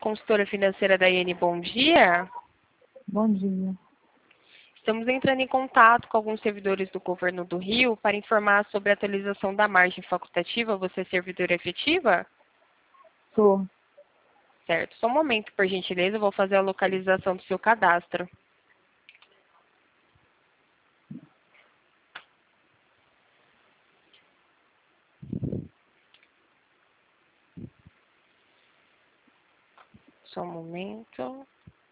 Consultora financeira Daiane, bom dia. Bom dia. Estamos entrando em contato com alguns servidores do Governo do Rio para informar sobre a atualização da margem facultativa. Você é servidora efetiva? Sou. Certo. Só um momento, por gentileza, eu vou fazer a localização do seu cadastro. Só um momento.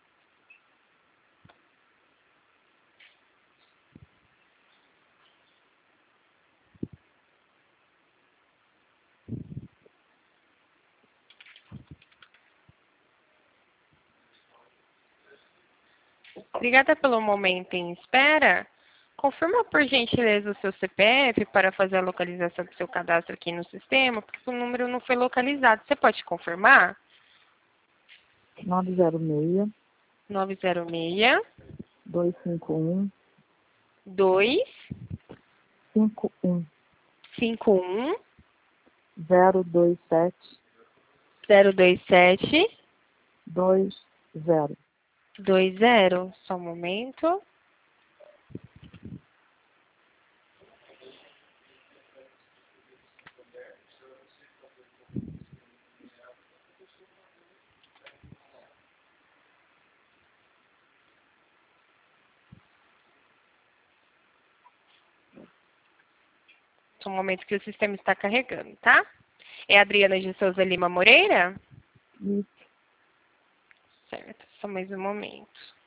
Obrigada pelo momento em espera. Confirma, por gentileza, o seu CPF para fazer a localização do seu cadastro aqui no sistema, porque o número não foi localizado. Você pode confirmar? 906 906 251 251 51 027 027 20. 20. Só um momento. Só um momento que o sistema está carregando, tá? É Adriana de Souza Lima Moreira? Isso. Certo, só mais um momento.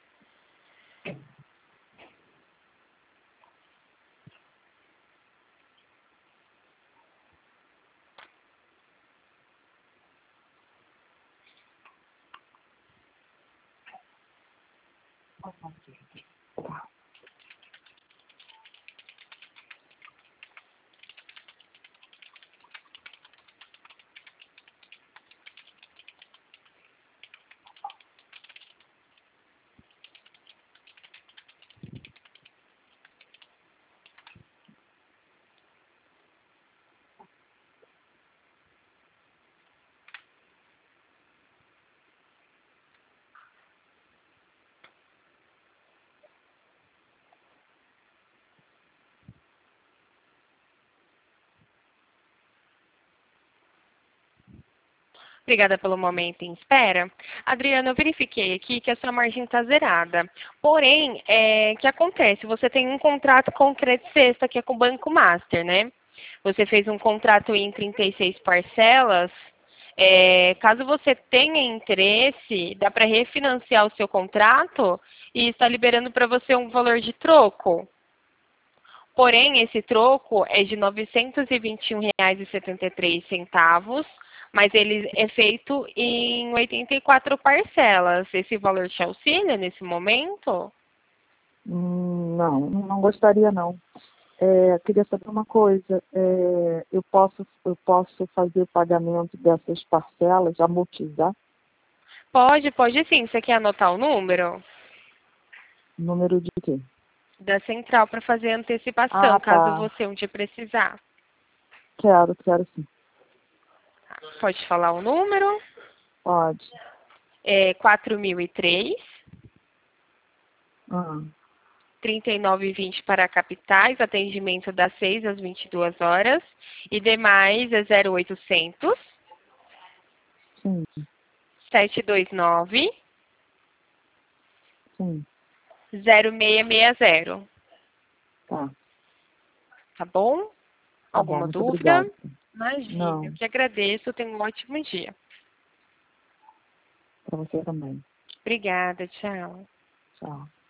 Obrigada pelo momento em espera. Adriana, eu verifiquei aqui que a sua margem está zerada. Porém, o que acontece? Você tem um contrato com o Credit Sexta, que é com o Banco Master, né? Você fez um contrato em 36 parcelas. Caso você tenha interesse, dá para refinanciar o seu contrato e está liberando para você um valor de troco. Porém, esse troco é de R$ 921,73, mas ele é feito em 84 parcelas. Esse valor te auxilia nesse momento? Não gostaria não. Queria saber uma coisa. Eu posso fazer o pagamento dessas parcelas, amortizar? Pode sim. Você quer anotar o número? Número de quê? Da central para fazer a antecipação, caso Tá. você um dia precisar. Quero sim. Pode falar o número? Pode. É 4003 Ah, 39,20 para capitais, atendimento das 6 às 22 horas. E demais é 0800 sim. 729 Sim. 0660. Tá. Tá bom? Tá bom, Alguma muito dúvida? obrigada. Imagina, eu Não, que agradeço. Tenha um ótimo dia. para você também. Obrigada, tchau. Tchau.